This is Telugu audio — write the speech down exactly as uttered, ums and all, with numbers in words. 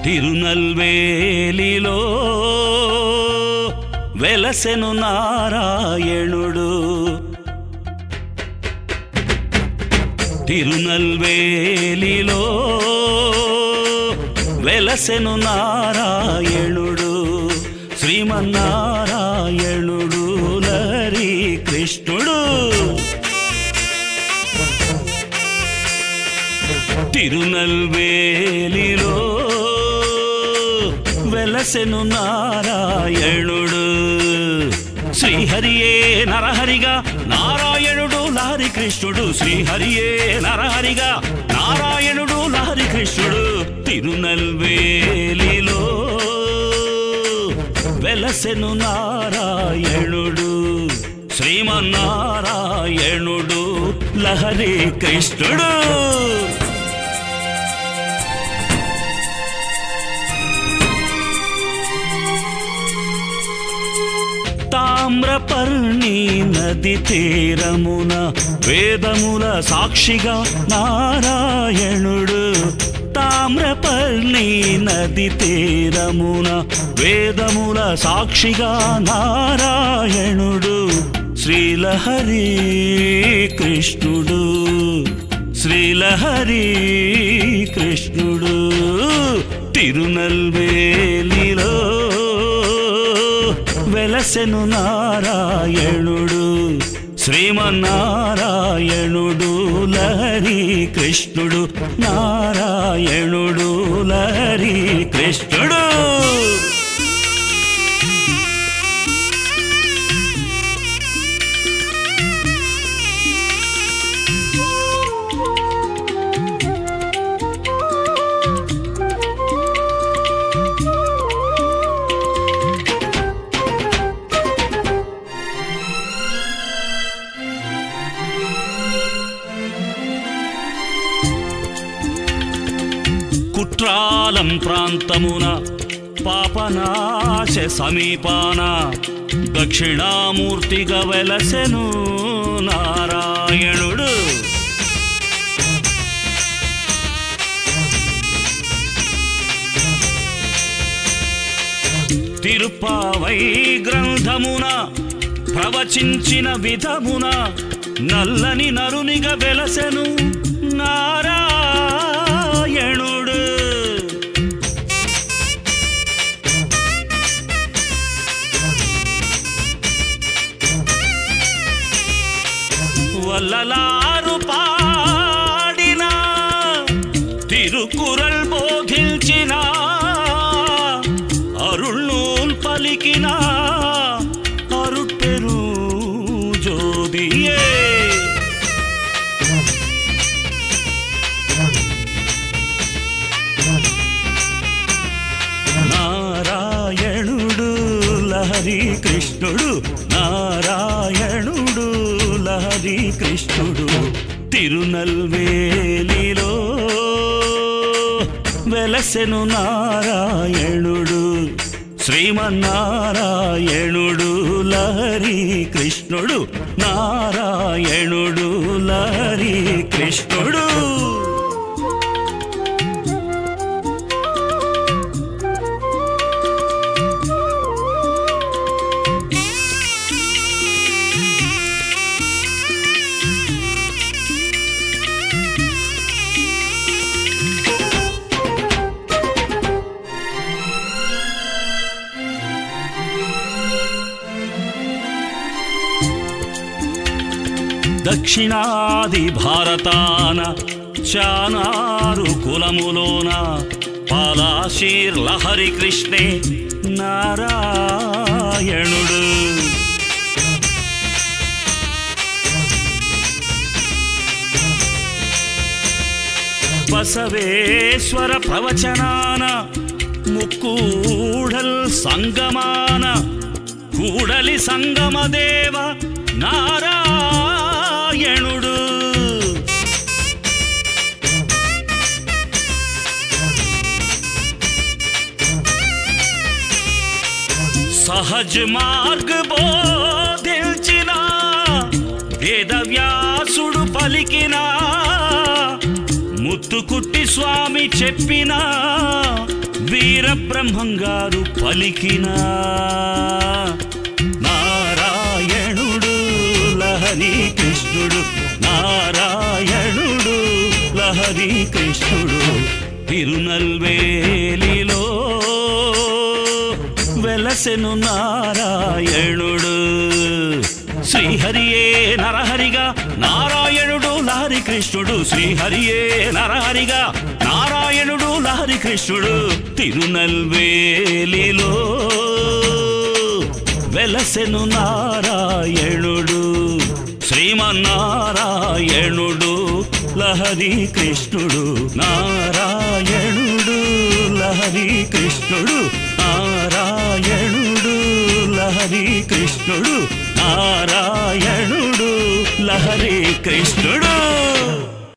తిరునల్వేలిలో వెలసెను నారాయణుడు. తిరునల్వేలిలో వెలసెను నారాయణుడు, శ్రీమన్నారాయణుడు లహరి కృష్ణుడు. తిరునల్వేలిలో వెలసెను నారాయణుడు, శ్రీహరియే నరహరిగా నారాయణుడు లహరి కృష్ణుడు. శ్రీహరియే నరహరిగా నారాయణుడు లహరి కృష్ణుడు. తిరునల్వేలిలో వెలసెను నారాయణుడు, శ్రీమన్నారాయణుడు లహరి కృష్ణుడు. తామ్రపర్ణి నది తీరమున వేదముల సాక్షిగా నారాయణుడు. తామ్రపర్ణి నది తీరమున వేదముల సాక్షిగా నారాయణుడు, శ్రీలహరి కృష్ణుడు. శ్రీలహరి కృష్ణుడు. తిరునల్వేలిలో వెలసెను నారాయణుడు, శ్రీమన్నారాయణుడు లహరి కృష్ణుడు. నారాయణుడు లహరి కృష్ణుడు. కుట్రాలం ప్రాంతమున పాపనాశ సమీపాన దక్షిణామూర్తిగా వెలసెను నారాయణుడు. తిరుప్పావై గ్రంథమున ప్రవచించిన విధమున నల్లని నరునిగా వెలసెను నారాయణుడు. వల్లలారు పాడిన తిరుకురల్ బోధించిన అరుళూల్ పలికిన అరుట్పెరు జోదియే. నారాయణుడు లహరి కృష్ణుడు. నారాయణుడు లహరి కృష్ణుడు. తిరునల్వేలిలో వెలసెను నారాయణుడు, శ్రీమన్నారాయణుడు లహరి కృష్ణుడు. నారాయణుడు లహరి కృష్ణుడు. దక్షిణాది భారతాన చానారు కులములోన పాలాశీర్ లహరి కృష్ణే నారాయణుడు. బసవేశ్వర ప్రవచనాన ముక్కూడల్ సంగమాన కూడలి సంగమదేవ నారాయణుడు. సహజ్ మార్గ బోధించిన వేదవ్యాసుడు పలికిన ముత్తుకుట్టి స్వామి చెప్పిన వీరబ్రహ్మంగారు పలికిన నారాయణుడు లహరి కృష్ణుడు, నారాయణుడు లహరి కృష్ణుడు తిరునల్వేలిలో వెలసెను నారాయణుడు. శ్రీహరియే నరహరిగా నారాయణుడు లహరి కృష్ణుడు, శ్రీహరియే నరహరిగా నారాయణుడు లహరి కృష్ణుడు తిరునల్వేలిలో వెలసెను నారాయణుడు. శ్రీమన్నారాయణుడు లహరి కృష్ణుడు, నారాయణుడు లహరి కృష్ణుడు, నారాయణుడు లహరి కృష్ణుడు, నారాయణుడు లహరి కృష్ణుడు.